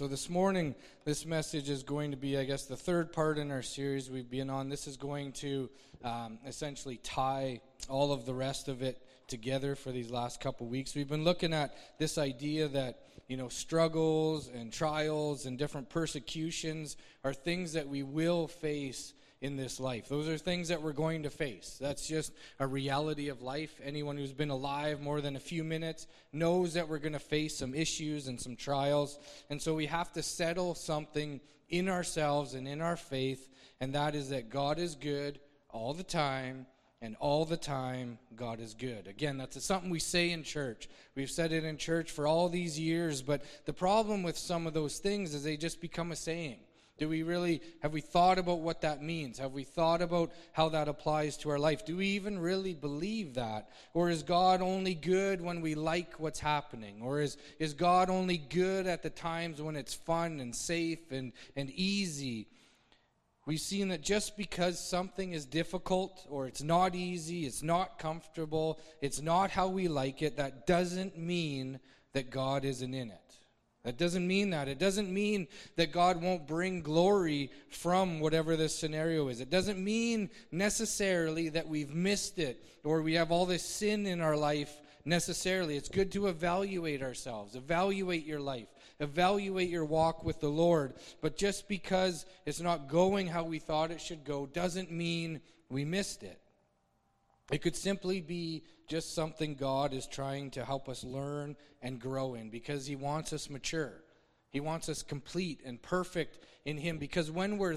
So this morning, this message is going to be, I guess, the third part in our series we've been on. This is going to essentially tie all of the rest of it together for these last couple weeks. We've been looking at this idea that, struggles and trials and different persecutions are things that we will face in this life. Those are things that we're going to face. That's just a reality of life. Anyone who's been alive more than a few minutes knows that we're going to face some issues and some trials. And so we have to settle something in ourselves and in our faith, and that is that God is good all the time, and all the time God is good. Again, that's something we say in church. We've said it in church for all these years, but the problem with some of those things is they just become a saying. Have we thought about what that means? Have we thought about how that applies to our life? Do we even really believe that? Or is God only good when we like what's happening? Or is God only good at the times when it's fun and safe and easy? We've seen that just because something is difficult or it's not easy, it's not comfortable, it's not how we like it, that doesn't mean that God isn't in it. That doesn't mean that. It doesn't mean that God won't bring glory from whatever this scenario is. It doesn't mean necessarily that we've missed it or we have all this sin in our life necessarily. It's good to evaluate ourselves, evaluate your life, evaluate your walk with the Lord. But just because it's not going how we thought it should go doesn't mean we missed it. It could simply be just something God is trying to help us learn and grow in, because He wants us mature. He wants us complete and perfect in Him, because when we're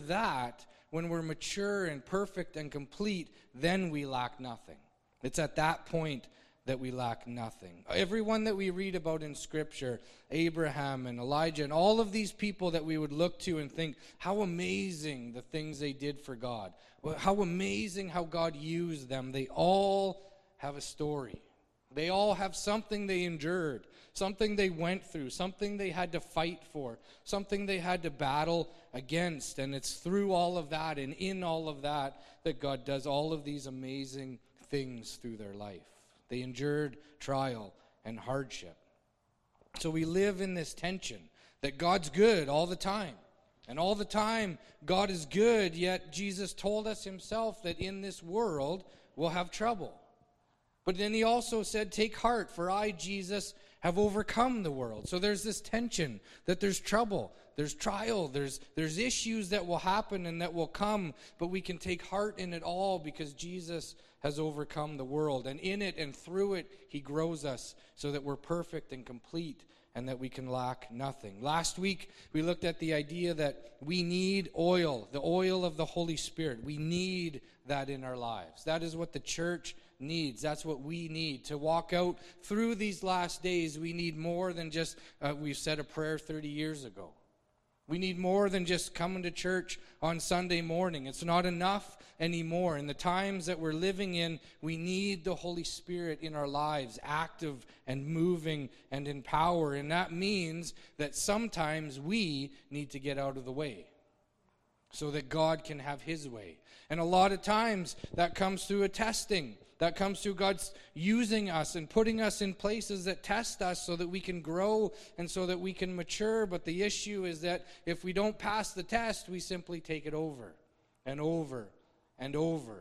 mature and perfect and complete, then we lack nothing. It's at that point that we lack nothing. Everyone that we read about in Scripture, Abraham and Elijah and all of these people that we would look to and think, how amazing the things they did for God. How amazing how God used them. They all have a story. They all have something they endured, something they went through, something they had to fight for, something they had to battle against. And it's through all of that and in all of that that God does all of these amazing things through their life. They endured trial and hardship. So we live in this tension that God's good all the time. And all the time, God is good, yet Jesus told us Himself that in this world we'll have trouble. But then He also said, take heart, for I, Jesus, have overcome the world. So there's this tension that there's trouble, there's trial, there's issues that will happen and that will come, but we can take heart in it all because Jesus has overcome the world. And in it and through it, He grows us so that we're perfect and complete and that we can lack nothing. Last week, we looked at the idea that we need oil, the oil of the Holy Spirit. We need that in our lives. That is what the church needs. That's what we need. To walk out through these last days, we need more than just, we've said a prayer 30 years ago. We need more than just coming to church on Sunday morning. It's not enough anymore. In the times that we're living in, we need the Holy Spirit in our lives, active and moving and in power. And that means that sometimes we need to get out of the way so that God can have His way. And a lot of times that comes through a testing. That comes through God's using us and putting us in places that test us so that we can grow and so that we can mature. But the issue is that if we don't pass the test, we simply take it over and over and over.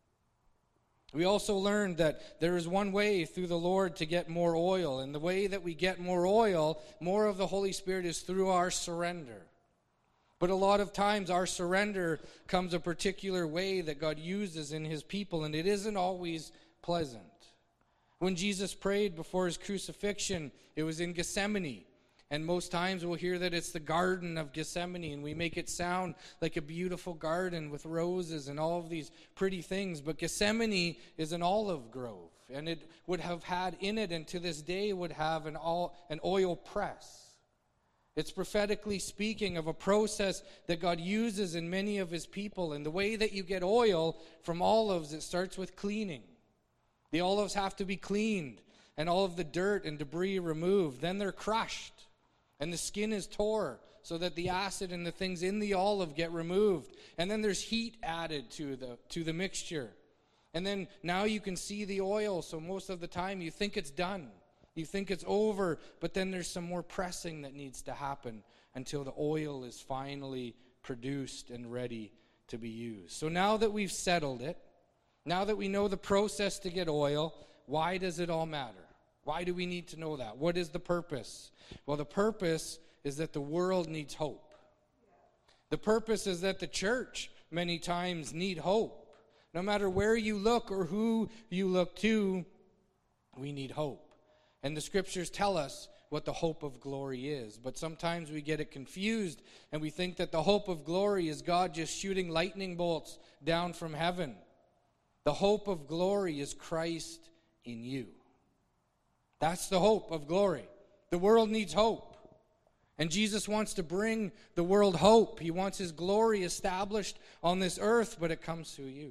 We also learned that there is one way through the Lord to get more oil. And the way that we get more oil, more of the Holy Spirit, is through our surrender. But a lot of times our surrender comes a particular way that God uses in His people, and it isn't always pleasant. When Jesus prayed before His crucifixion, it was in Gethsemane. And most times we'll hear that it's the Garden of Gethsemane, and we make it sound like a beautiful garden with roses and all of these pretty things. But Gethsemane is an olive grove, and it would have had in it, and to this day would have an oil press. It's prophetically speaking of a process that God uses in many of His people. And the way that you get oil from olives, it starts with cleaning. The olives have to be cleaned and all of the dirt and debris removed. Then they're crushed and the skin is tore so that the acid and the things in the olive get removed. And then there's heat added to the mixture. And then now you can see the oil, so most of the time you think it's done. You think it's over, but then there's some more pressing that needs to happen until the oil is finally produced and ready to be used. So now that we've settled it, now that we know the process to get oil, why does it all matter? Why do we need to know that? What is the purpose? Well, the purpose is that the world needs hope. The purpose is that the church many times need hope. No matter where you look or who you look to, we need hope. And the scriptures tell us what the hope of glory is. But sometimes we get it confused and we think that the hope of glory is God just shooting lightning bolts down from heaven. The hope of glory is Christ in you. That's the hope of glory. The world needs hope. And Jesus wants to bring the world hope. He wants his glory established on this earth, but it comes through you.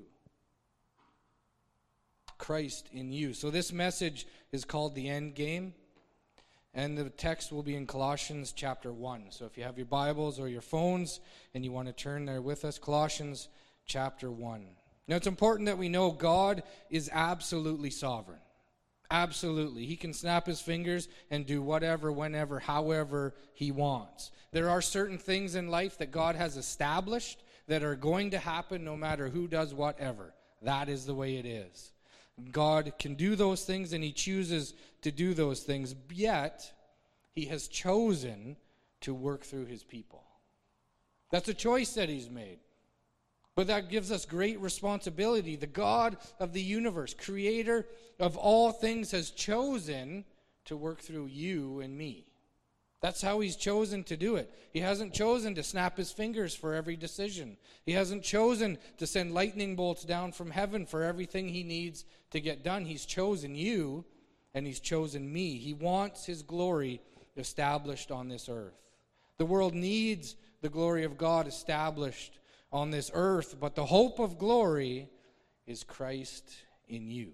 Christ in you. So this message is called the end game. And the text will be in Colossians chapter 1. So if you have your Bibles or your phones and you want to turn there with us, Colossians chapter 1. Now it's important that we know God is absolutely sovereign. Absolutely. He can snap his fingers and do whatever, whenever, however he wants. There are certain things in life that God has established that are going to happen no matter who does whatever. That is the way it is. God can do those things and he chooses to do those things, yet he has chosen to work through his people. That's a choice that he's made. But that gives us great responsibility. The God of the universe, creator of all things, has chosen to work through you and me. That's how he's chosen to do it. He hasn't chosen to snap his fingers for every decision. He hasn't chosen to send lightning bolts down from heaven for everything he needs to get done. He's chosen you and he's chosen me. He wants his glory established on this earth. The world needs the glory of God established on this earth, but the hope of glory is Christ in you.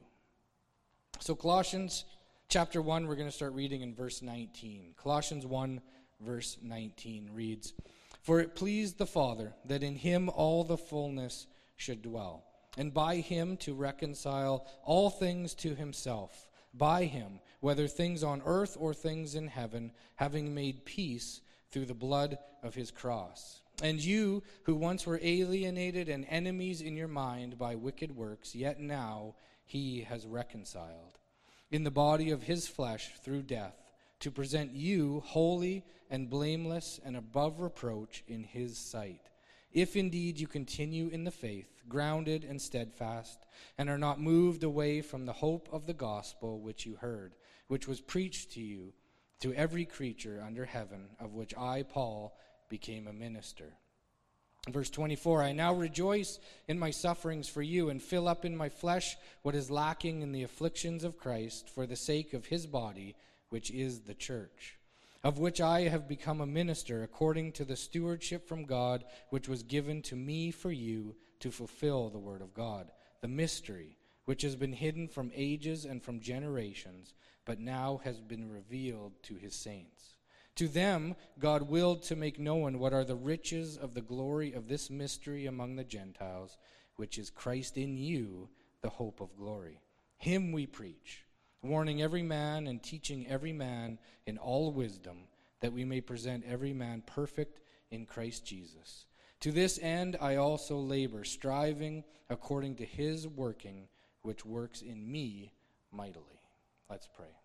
So Colossians chapter 1, we're going to start reading in verse 19. Colossians 1, verse 19 reads, "For it pleased the Father that in him all the fullness should dwell, and by him to reconcile all things to himself, by him, whether things on earth or things in heaven, having made peace through the blood of his cross. And you, who once were alienated and enemies in your mind by wicked works, yet now he has reconciled in the body of his flesh through death, to present you holy and blameless and above reproach in his sight. If indeed you continue in the faith, grounded and steadfast, and are not moved away from the hope of the gospel which you heard, which was preached to you, to every creature under heaven, of which I, Paul, became a minister." Verse 24, "I now rejoice in my sufferings for you, and fill up in my flesh what is lacking in the afflictions of Christ for the sake of his body, which is the church, of which I have become a minister according to the stewardship from God, which was given to me for you to fulfill the word of God, the mystery which has been hidden from ages and from generations, but now has been revealed to his saints. To them God willed to make known what are the riches of the glory of this mystery among the Gentiles, which is Christ in you, the hope of glory. Him we preach, warning every man and teaching every man in all wisdom, that we may present every man perfect in Christ Jesus. To this end I also labor, striving according to his working, which works in me mightily." Let's pray.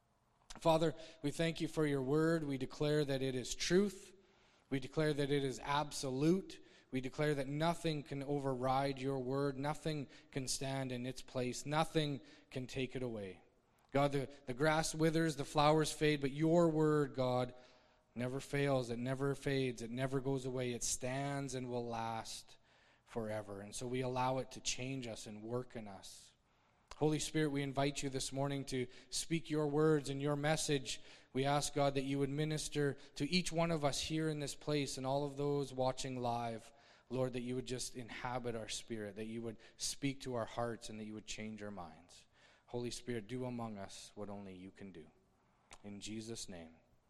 Father, we thank you for your word. We declare that it is truth. We declare that it is absolute. We declare that nothing can override your word. Nothing can stand in its place. Nothing can take it away. God, the grass withers, the flowers fade, but your word, God, never fails. It never fades. It never goes away. It stands and will last forever. And so we allow it to change us and work in us. Holy Spirit, we invite you this morning to speak your words and your message. We ask, God, that you would minister to each one of us here in this place and all of those watching live. Lord, that you would just inhabit our spirit, that you would speak to our hearts, and that you would change our minds. Holy Spirit, do among us what only you can do. In Jesus' name,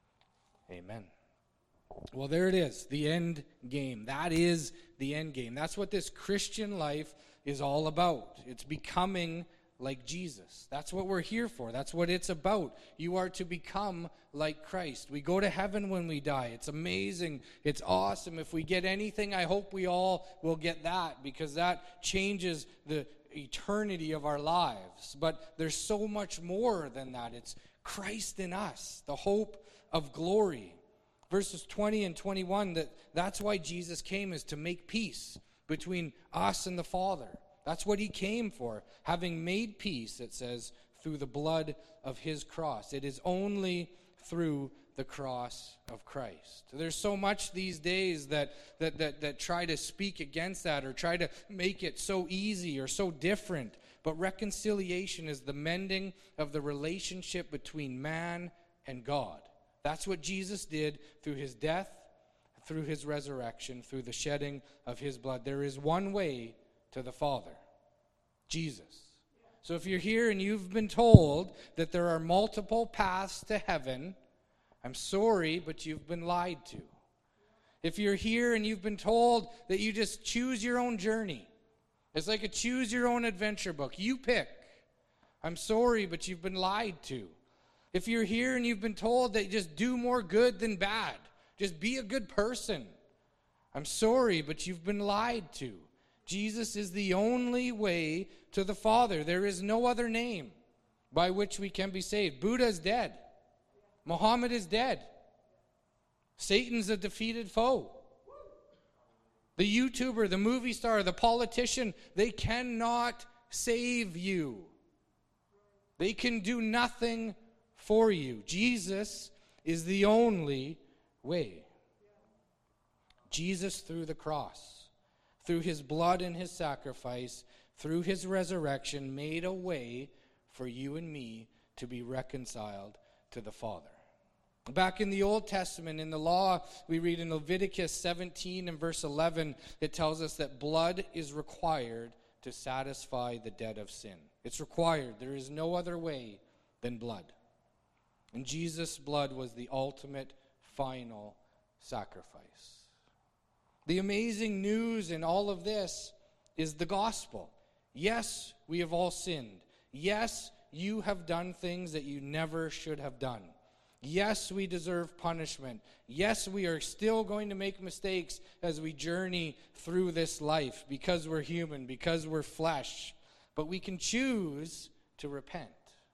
amen. Well, there it is, the end game. That is the end game. That's what this Christian life is all about. It's becoming like Jesus. That's what we're here for. That's what it's about. You are to become like Christ. We go to heaven when we die. It's amazing. It's awesome. If we get anything, I hope we all will get that, because that changes the eternity of our lives. But there's so much more than that. It's Christ in us, the hope of glory. Verses 20 and 21, that's why Jesus came, is to make peace between us and the Father. That's what he came for. Having made peace, it says, through the blood of his cross. It is only through the cross of Christ. There's so much these days that try to speak against that, or try to make it so easy or so different. But reconciliation is the mending of the relationship between man and God. That's what Jesus did through his death, through his resurrection, through the shedding of his blood. There is one way to the Father, Jesus. So if you're here and you've been told that there are multiple paths to heaven, I'm sorry, but you've been lied to. If you're here and you've been told that you just choose your own journey, it's like a choose your own adventure book. You pick. I'm sorry, but you've been lied to. If you're here and you've been told that you just do more good than bad, just be a good person, I'm sorry, but you've been lied to. Jesus is the only way to the Father. There is no other name by which we can be saved. Buddha is dead. Muhammad is dead. Satan's a defeated foe. The YouTuber, the movie star, the politician, they cannot save you. They can do nothing for you. Jesus is the only way. Jesus through the cross, through his blood and his sacrifice, through his resurrection, made a way for you and me to be reconciled to the Father. Back in the Old Testament, in the law, we read in Leviticus 17 and verse 11, it tells us that blood is required to satisfy the debt of sin. It's required. There is no other way than blood. And Jesus' blood was the ultimate, final sacrifice. The amazing news in all of this is the gospel. Yes, we have all sinned. Yes, you have done things that you never should have done. Yes, we deserve punishment. Yes, we are still going to make mistakes as we journey through this life, because we're human, because we're flesh. But we can choose to repent.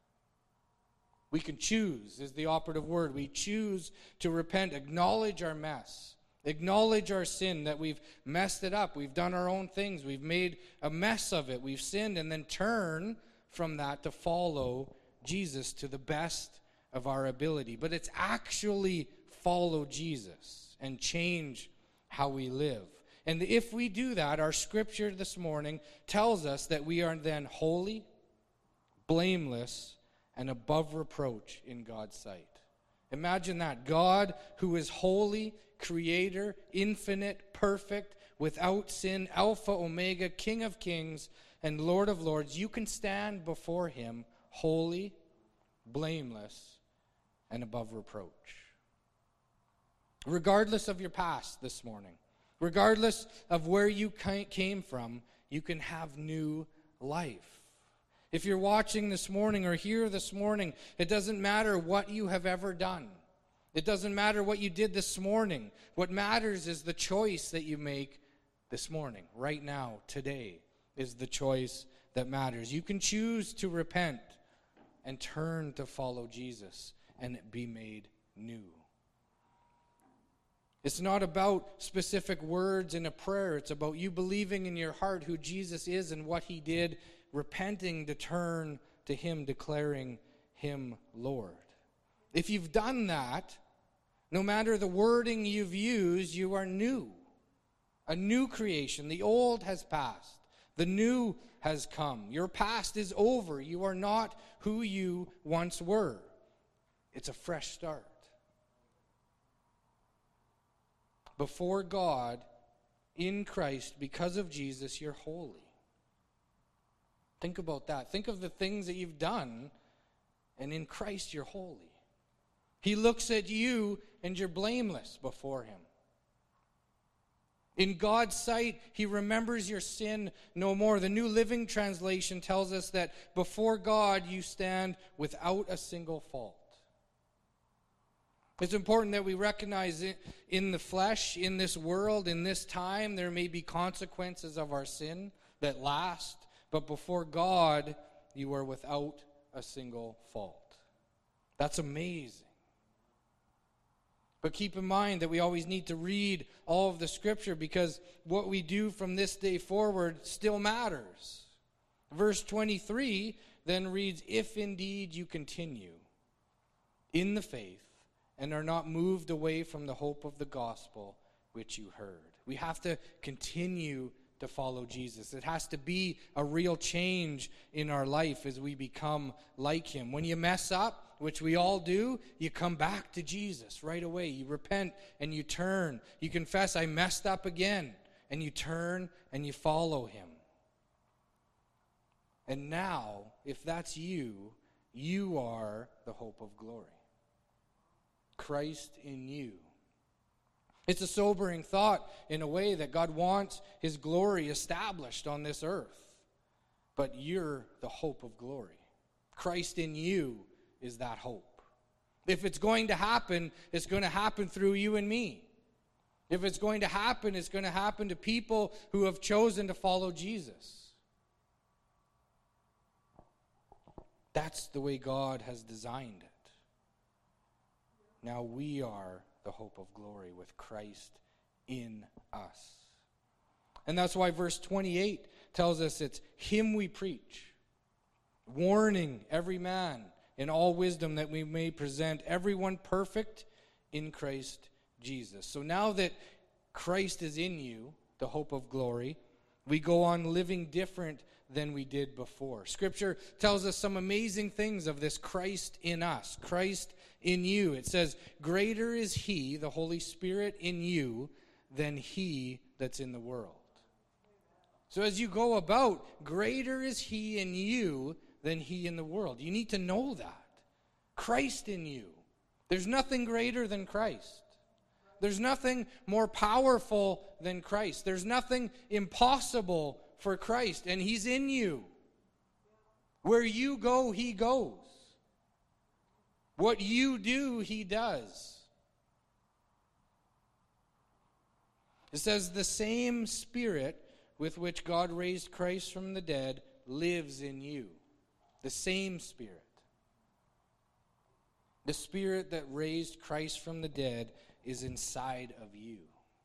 We can choose, is the operative word. We choose to repent, acknowledge our mess, acknowledge our sin, that we've messed it up. We've done our own things. We've made a mess of it. We've sinned, and then turn from that to follow Jesus to the best of our ability. But it's actually follow Jesus and change how we live. And if we do that, our scripture this morning tells us that we are then holy, blameless, and above reproach in God's sight. Imagine that. God, who is holy, creator, infinite, perfect, without sin, Alpha, Omega, King of kings, and Lord of lords, you can stand before him holy, blameless, and above reproach. Regardless of your past this morning, regardless of where you came from, you can have new life. If you're watching this morning or here this morning, it doesn't matter what you have ever done. It doesn't matter what you did this morning. What matters is the choice that you make this morning, right now, today, is the choice that matters. You can choose to repent and turn to follow Jesus and be made new. It's not about specific words in a prayer. It's about you believing in your heart who Jesus is and what he did, repenting to turn to him, declaring him Lord. If you've done that, no matter the wording you've used, you are new. A new creation. The old has passed. The new has come. Your past is over. You are not who you once were. It's a fresh start. Before God, in Christ, because of Jesus, you're holy. Think about that. Think of the things that you've done, and in Christ you're holy. He looks at you and you're blameless before him. In God's sight, he remembers your sin no more. The New Living Translation tells us that before God, you stand without a single fault. It's important that we recognize it in the flesh, in this world, in this time, there may be consequences of our sin that last, but before God, you are without a single fault. That's amazing. But keep in mind that we always need to read all of the Scripture, because what we do from this day forward still matters. Verse 23 then reads, "If indeed you continue in the faith and are not moved away from the hope of the gospel which you heard." We have to continue to follow Jesus. It has to be a real change in our life as we become like him. When you mess up, which we all do, you come back to Jesus right away. You repent and you turn. You confess, I messed up again. And you turn and you follow him. And now, if that's you, you are the hope of glory. Christ in you. It's a sobering thought in a way that God wants his glory established on this earth. But you're the hope of glory. Christ in you is that hope. If it's going to happen, it's going to happen through you and me. If it's going to happen, it's going to happen to people who have chosen to follow Jesus. That's the way God has designed it. Now we are the hope of glory with Christ in us. And that's why verse 28 tells us it's him we preach, warning every man in all wisdom that we may present everyone perfect in Christ Jesus. So now that Christ is in you, the hope of glory, we go on living different than we did before. Scripture tells us some amazing things of this Christ in us, Christ in you. It says, greater is he, the Holy Spirit in you, than he that's in the world. So as you go about, greater is he in you than he in the world. You need to know that. Christ in you. There's nothing greater than Christ. There's nothing more powerful than Christ. There's nothing impossible for Christ, and he's in you. Where you go, he goes. What you do, he does. It says, the same Spirit with which God raised Christ from the dead lives in you. The same Spirit. The Spirit that raised Christ from the dead is inside of you.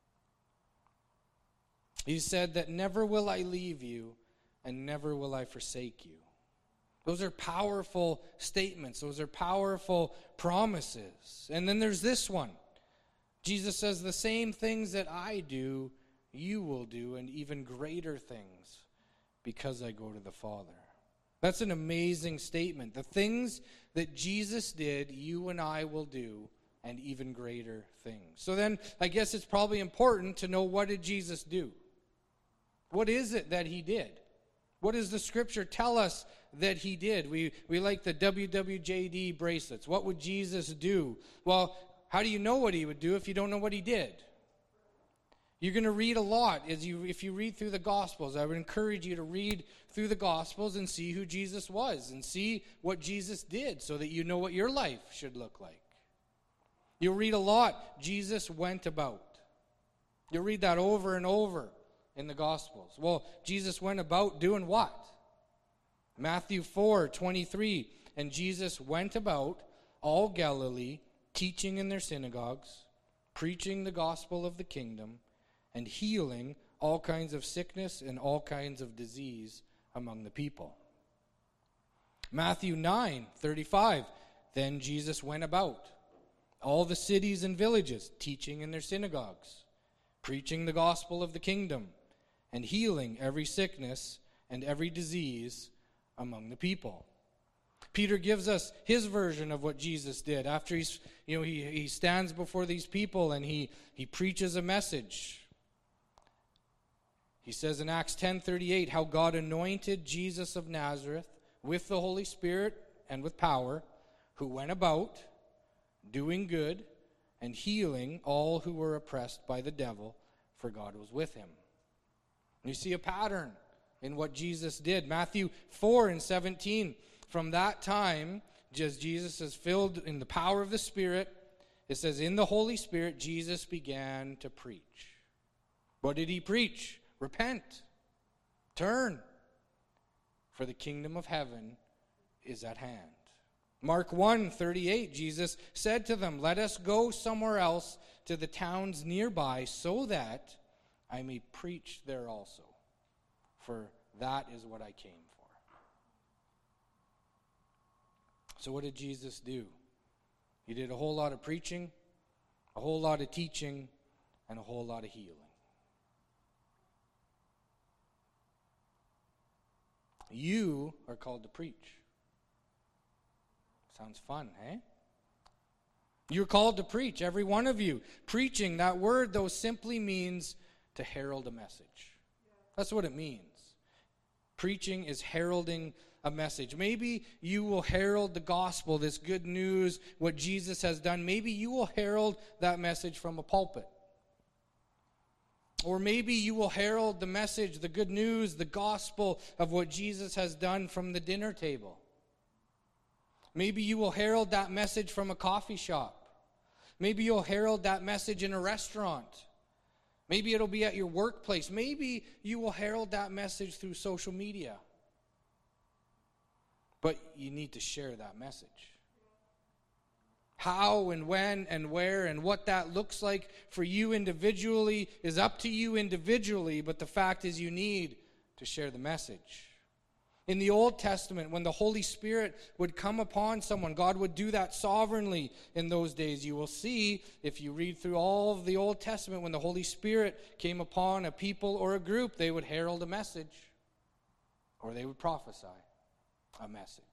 He said that never will I leave you and never will I forsake you. Those are powerful statements. Those are powerful promises. And then there's this one. Jesus says, the same things that I do, you will do, and even greater things, because I go to the Father. That's an amazing statement. The things that Jesus did, you and I will do, and even greater things. So then, I guess it's probably important to know, what did Jesus do? What is it that he did? What does the Scripture tell us that he did? We like the WWJD bracelets. What would Jesus do? Well, how do you know what he would do if you don't know what he did? You're going to read a lot if you read through the Gospels. I would encourage you to read through the Gospels and see who Jesus was and see what Jesus did so that you know what your life should look like. You'll read a lot, Jesus went about. You'll read that over and over in the Gospels. Well, Jesus went about doing what? Matthew 4:23, and Jesus went about all Galilee, teaching in their synagogues, preaching the gospel of the kingdom, and healing all kinds of sickness and all kinds of disease among the people. Matthew 9:35, then Jesus went about all the cities and villages, teaching in their synagogues, preaching the gospel of the kingdom, and healing every sickness and every disease among the people. Peter gives us his version of what Jesus did after he stands before these people and he preaches a message. He says in Acts 10:38 how God anointed Jesus of Nazareth with the Holy Spirit and with power, who went about doing good and healing all who were oppressed by the devil, for God was with him. You see a pattern in what Jesus did. Matthew 4:17. From that time, just Jesus is filled in the power of the Spirit. It says, in the Holy Spirit, Jesus began to preach. What did he preach? Repent. Turn. For the kingdom of heaven is at hand. Mark 1:38, Jesus said to them, let us go somewhere else to the towns nearby so that I may preach there also. For that is what I came for. So what did Jesus do? He did a whole lot of preaching, a whole lot of teaching, and a whole lot of healing. You are called to preach. Sounds fun, eh? You're called to preach, every one of you. Preaching, that word, though, simply means to herald a message. That's what it means. Preaching is heralding a message. Maybe you will herald the gospel, this good news, what Jesus has done. Maybe you will herald that message from a pulpit. Or maybe you will herald the message, the good news, the gospel of what Jesus has done from the dinner table. Maybe you will herald that message from a coffee shop. Maybe you'll herald that message in a restaurant. Maybe it'll be at your workplace. Maybe you will herald that message through social media. But you need to share that message. How and when and where and what that looks like for you individually is up to you individually, but the fact is you need to share the message. In the Old Testament, when the Holy Spirit would come upon someone, God would do that sovereignly in those days. You will see, if you read through all of the Old Testament, when the Holy Spirit came upon a people or a group, they would herald a message, or they would prophesy a message.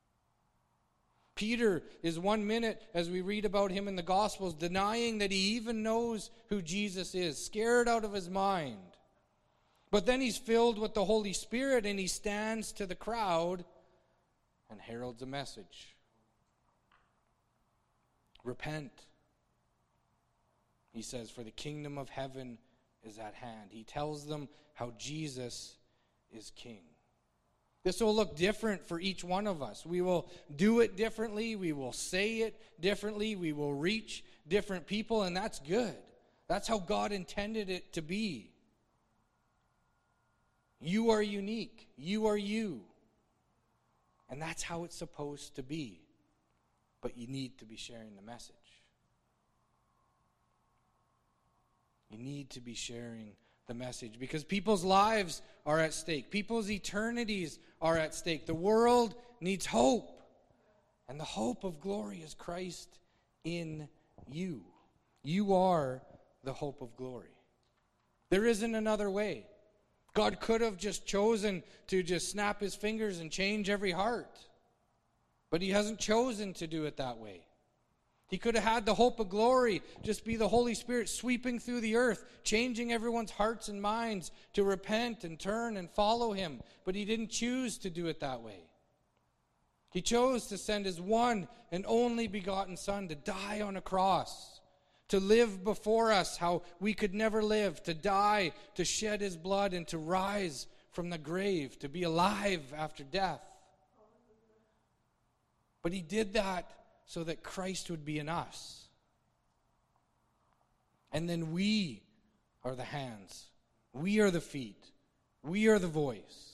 Peter is 1 minute, as we read about him in the Gospels, denying that he even knows who Jesus is, scared out of his mind. But then he's filled with the Holy Spirit and he stands to the crowd and heralds a message. Repent. He says, for the kingdom of heaven is at hand. He tells them how Jesus is king. This will look different for each one of us. We will do it differently. We will say it differently. We will reach different people, and that's good. That's how God intended it to be. You are unique. You are you. And that's how it's supposed to be. But you need to be sharing the message. You need to be sharing the message because people's lives are at stake. People's eternities are at stake. The world needs hope. And the hope of glory is Christ in you. You are the hope of glory. There isn't another way. God could have just chosen to just snap his fingers and change every heart. But he hasn't chosen to do it that way. He could have had the hope of glory just be the Holy Spirit sweeping through the earth, changing everyone's hearts and minds to repent and turn and follow him. But he didn't choose to do it that way. He chose to send his one and only begotten Son to die on a cross, to live before us how we could never live, to die, to shed his blood, and to rise from the grave, to be alive after death. But he did that so that Christ would be in us. And then we are the hands. We are the feet. We are the voice.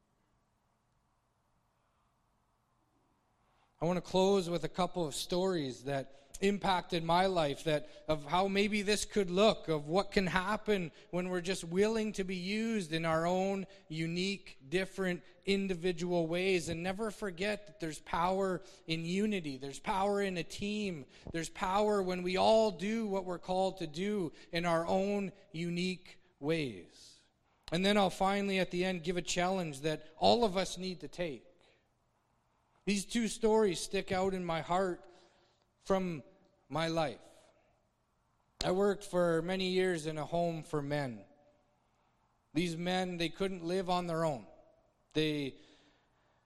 I want to close with a couple of stories that impacted my life, that of how maybe this could look, of what can happen when we're just willing to be used in our own unique, different, individual ways. And never forget that there's power in unity. There's power in a team. There's power when we all do what we're called to do in our own unique ways. And then I'll finally at the end give a challenge that all of us need to take. These two stories stick out in my heart from my life. I worked for many years in a home for men. These men, they couldn't live on their own. I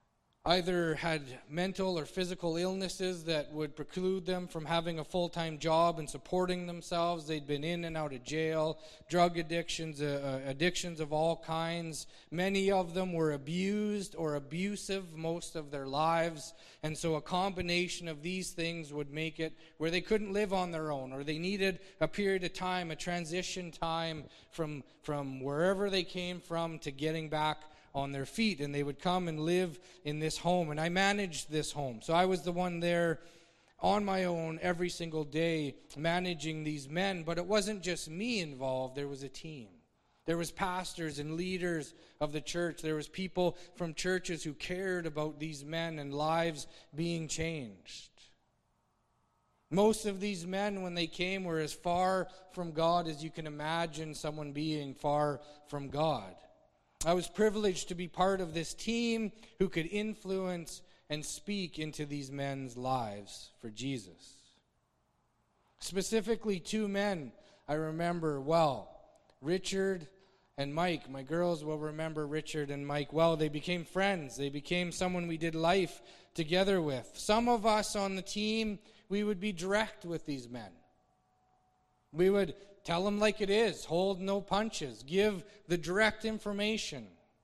either had mental or physical illnesses that would preclude them from having a full-time job and supporting themselves. They'd been in and out of jail, drug addictions, addictions of all kinds. Many of them were abused or abusive most of their lives. And so a combination of these things would make it where they couldn't live on their own, or they needed a period of time, a transition time from wherever they came from to getting back on their feet, and they would come and live in this home. And I managed this home, so I was the one there on my own every single day managing these men. But it wasn't just me involved. There was a team. There was pastors and leaders of the church. There was people from churches who cared about these men and lives being changed. Most of these men, when they came, were as far from God as you can imagine someone being far from God. I was privileged to be part of this team who could influence and speak into these men's lives for Jesus. Specifically, two men I remember well, Richard and Mike. My girls will remember Richard and Mike well. They became friends. They became someone we did life together with. Some of us on the team, we would be direct with these men. We would tell them like it is, hold no punches, give the direct information.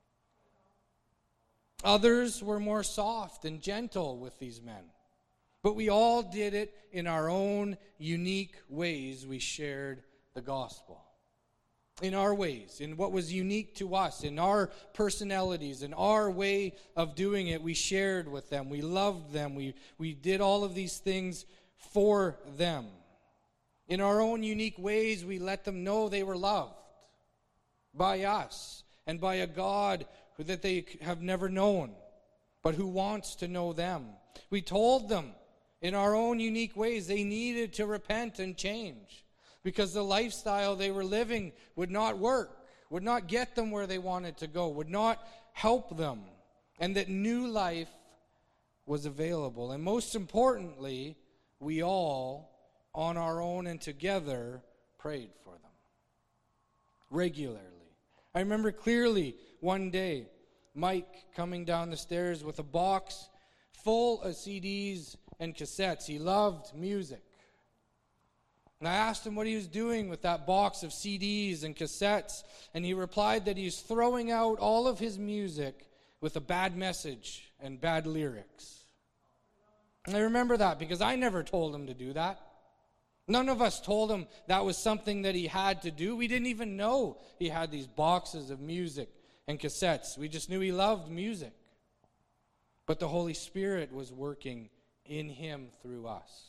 Others were more soft and gentle with these men. But we all did it in our own unique ways. We shared the gospel. In our ways, in what was unique to us, in our personalities, in our way of doing it, we shared with them. We loved them. We did all of these things for them. In our own unique ways, we let them know they were loved by us and by a God that they have never known, but who wants to know them. We told them in our own unique ways they needed to repent and change because the lifestyle they were living would not work, would not get them where they wanted to go, would not help them, and that new life was available. And most importantly, we all, on our own and together, prayed for them regularly. I remember clearly one day Mike coming down the stairs with a box full of CDs and cassettes. He loved music. And I asked him what he was doing with that box of CDs and cassettes, and he replied that he's throwing out all of his music with a bad message and bad lyrics. And I remember that because I never told him to do that. None of us told him that was something that he had to do. We didn't even know he had these boxes of music and cassettes. We just knew he loved music. But the Holy Spirit was working in him through us.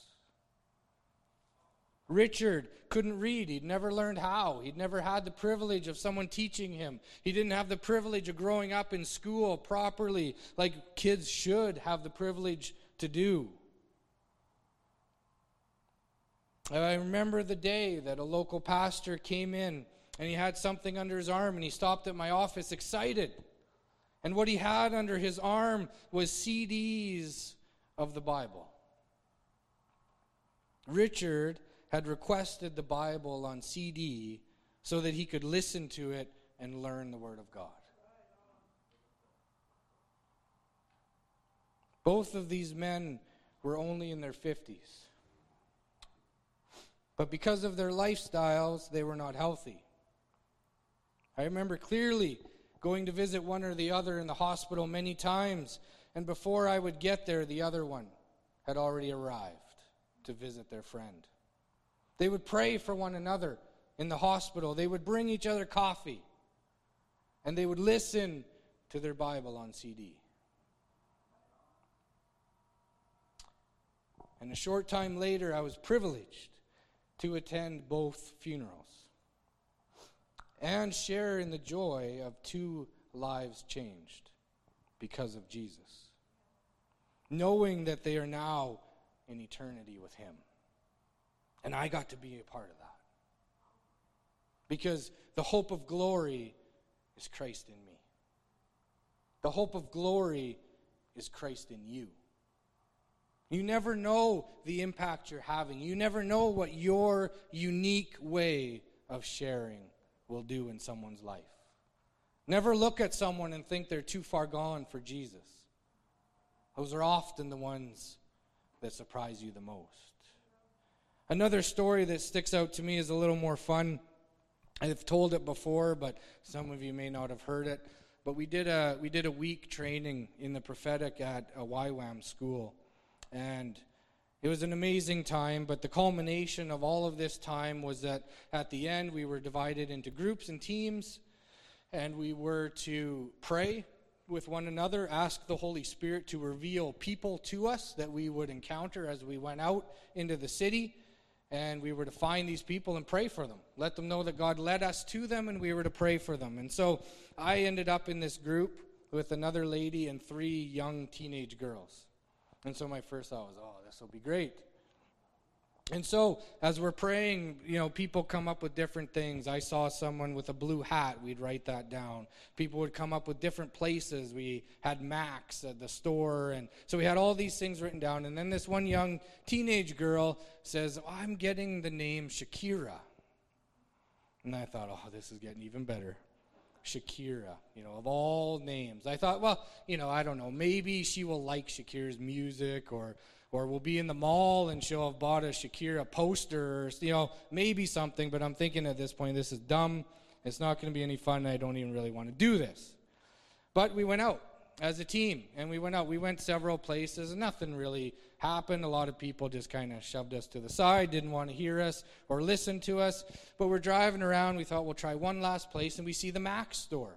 Richard couldn't read. He'd never learned how. He'd never had the privilege of someone teaching him. He didn't have the privilege of growing up in school properly like kids should have the privilege to do. I remember the day that a local pastor came in and he had something under his arm and he stopped at my office excited. And what he had under his arm was CDs of the Bible. Richard had requested the Bible on CD so that he could listen to it and learn the Word of God. Both of these men were only in their 50s. But because of their lifestyles, they were not healthy. I remember clearly going to visit one or the other in the hospital many times, and before I would get there, the other one had already arrived to visit their friend. They would pray for one another in the hospital. They would bring each other coffee, and they would listen to their Bible on CD. And a short time later, I was privileged to attend both funerals and share in the joy of two lives changed because of Jesus, knowing that they are now in eternity with Him. And I got to be a part of that because the hope of glory is Christ in me. The hope of glory is Christ in you. You never know the impact you're having. You never know what your unique way of sharing will do in someone's life. Never look at someone and think they're too far gone for Jesus. Those are often the ones that surprise you the most. Another story that sticks out to me is a little more fun. I've told it before, but some of you may not have heard it. But we did a week training in the prophetic at a YWAM school. And it was an amazing time, but the culmination of all of this time was that at the end we were divided into groups and teams, and we were to pray with one another, ask the Holy Spirit to reveal people to us that we would encounter as we went out into the city, and we were to find these people and pray for them. Let them know that God led us to them, and we were to pray for them. And so I ended up in this group with another lady and 3 young teenage girls. And so my first thought was, oh, this will be great. And so as we're praying, people come up with different things. I saw someone with a blue hat. We'd write that down. People would come up with different places. We had Max at the store. And so we had all these things written down. And then this one young teenage girl says, oh, I'm getting the name Shakira. And I thought, oh, this is getting even better. Shakira, of all names. I thought, well, I don't know. Maybe she will like Shakira's music, or we'll be in the mall and she'll have bought a Shakira poster, or, maybe something. But I'm thinking at this point, this is dumb. It's not going to be any fun. I don't even really want to do this. But we went out as a team, and we went out. We went several places, and nothing really happened. A lot of people just kind of shoved us to the side, didn't want to hear us or listen to us. But we're driving around. We thought we'll try one last place, and we see the Max store.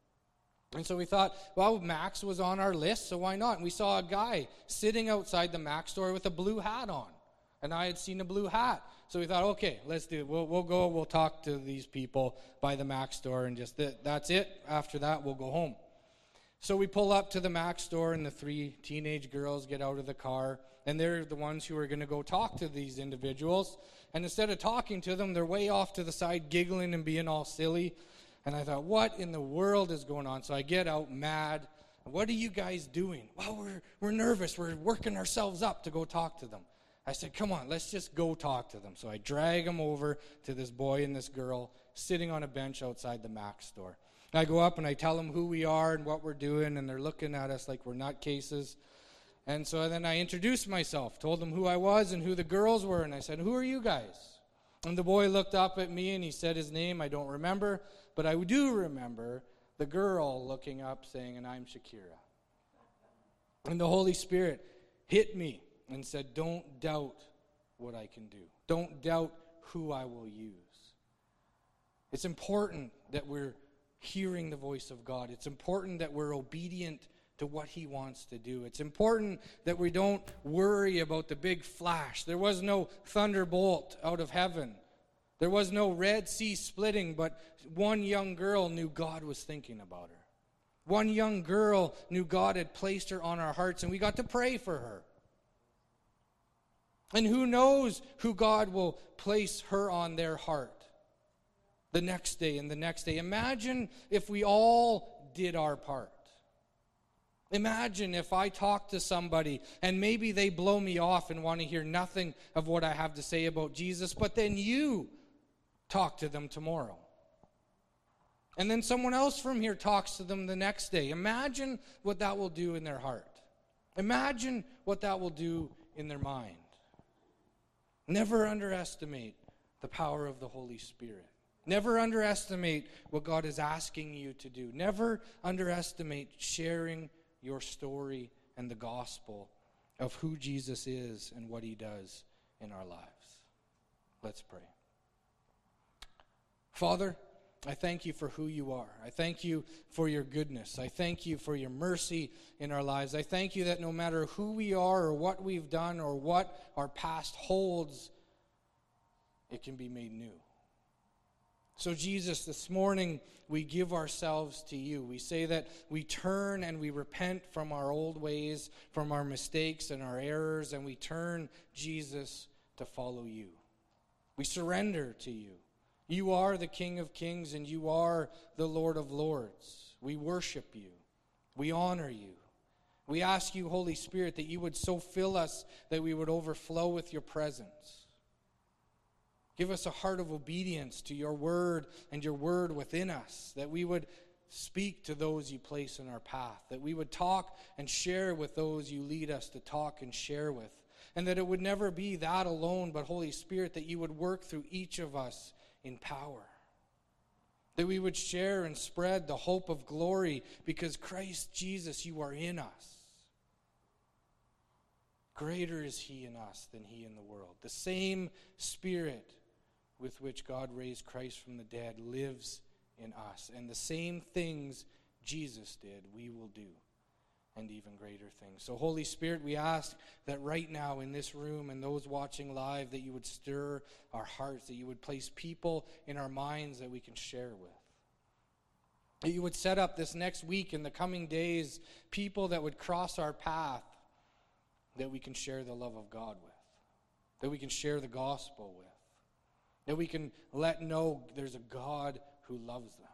And so we thought, well, Max was on our list, so why not? And we saw a guy sitting outside the Max store with a blue hat on. And I had seen a blue hat. So we thought, okay, let's do it. We'll go, we'll talk to these people by the Max store, and just that's it. After that, we'll go home. So we pull up to the Max store, and the 3 teenage girls get out of the car, and they're the ones who are going to go talk to these individuals. And instead of talking to them, they're way off to the side, giggling and being all silly. And I thought, what in the world is going on? So I get out mad. What are you guys doing? Well, we're nervous. We're working ourselves up to go talk to them. I said, come on, let's just go talk to them. So I drag them over to this boy and this girl sitting on a bench outside the Max store. I go up and I tell them who we are and what we're doing, and they're looking at us like we're nutcases. And so then I introduced myself, told them who I was and who the girls were, and I said, who are you guys? And the boy looked up at me and he said his name. I don't remember, but I do remember the girl looking up saying, and I'm Shakira. And the Holy Spirit hit me and said, don't doubt what I can do. Don't doubt who I will use. It's important that we're hearing the voice of God. It's important that we're obedient to what he wants to do. It's important that we don't worry about the big flash. There was no thunderbolt out of heaven. There was no Red Sea splitting, but one young girl knew God was thinking about her. One young girl knew God had placed her on our hearts, and we got to pray for her. And who knows who God will place her on their heart the next day and the next day. Imagine if we all did our part. Imagine if I talk to somebody and maybe they blow me off and want to hear nothing of what I have to say about Jesus, but then you talk to them tomorrow. And then someone else from here talks to them the next day. Imagine what that will do in their heart. Imagine what that will do in their mind. Never underestimate the power of the Holy Spirit. Never underestimate what God is asking you to do. Never underestimate sharing your story and the gospel of who Jesus is and what he does in our lives. Let's pray. Father, I thank you for who you are. I thank you for your goodness. I thank you for your mercy in our lives. I thank you that no matter who we are or what we've done or what our past holds, it can be made new. So Jesus, this morning we give ourselves to you. We say that we turn and we repent from our old ways, from our mistakes and our errors, and we turn, Jesus, to follow you. We surrender to you. You are the King of Kings and you are the Lord of Lords. We worship you. We honor you. We ask you, Holy Spirit, that you would so fill us that we would overflow with your presence. Give us a heart of obedience to your word and your word within us, that we would speak to those you place in our path, that we would talk and share with those you lead us to talk and share with, and that it would never be that alone, but Holy Spirit, that you would work through each of us in power, that we would share and spread the hope of glory because Christ Jesus, you are in us. Greater is he in us than he in the world. The same Spirit with which God raised Christ from the dead lives in us. And the same things Jesus did, we will do, and even greater things. So Holy Spirit, we ask that right now in this room and those watching live, that you would stir our hearts, that you would place people in our minds that we can share with. That you would set up this next week, in the coming days, people that would cross our path, that we can share the love of God with, that we can share the gospel with, that we can let know there's a God who loves them.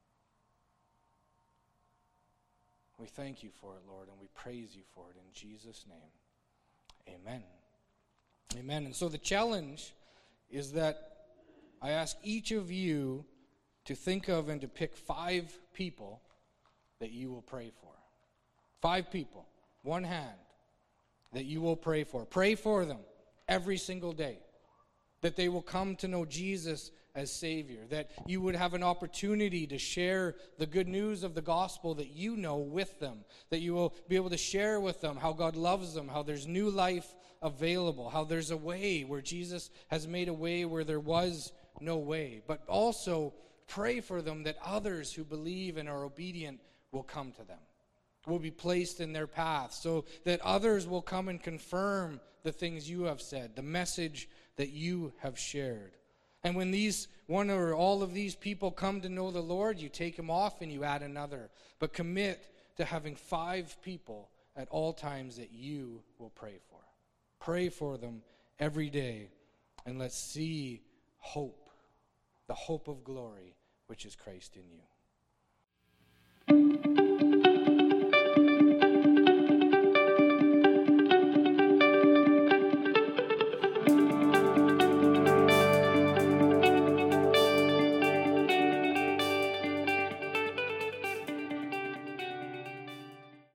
We thank you for it, Lord, and we praise you for it in Jesus' name. Amen. Amen. And so the challenge is that I ask each of you to think of and to pick 5 people that you will pray for. 5 people, one hand, that you will pray for. Pray for them every single day, that they will come to know Jesus as Savior, that you would have an opportunity to share the good news of the gospel that you know with them, that you will be able to share with them how God loves them, how there's new life available, how there's a way where Jesus has made a way where there was no way. But also pray for them that others who believe and are obedient will come to them, will be placed in their path, so that others will come and confirm the things you have said, the message that you have shared. And when these one or all of these people come to know the Lord, you take them off and you add another. But commit to having 5 people at all times that you will pray for. Pray for them every day, and let's see hope, the hope of glory, which is Christ in you.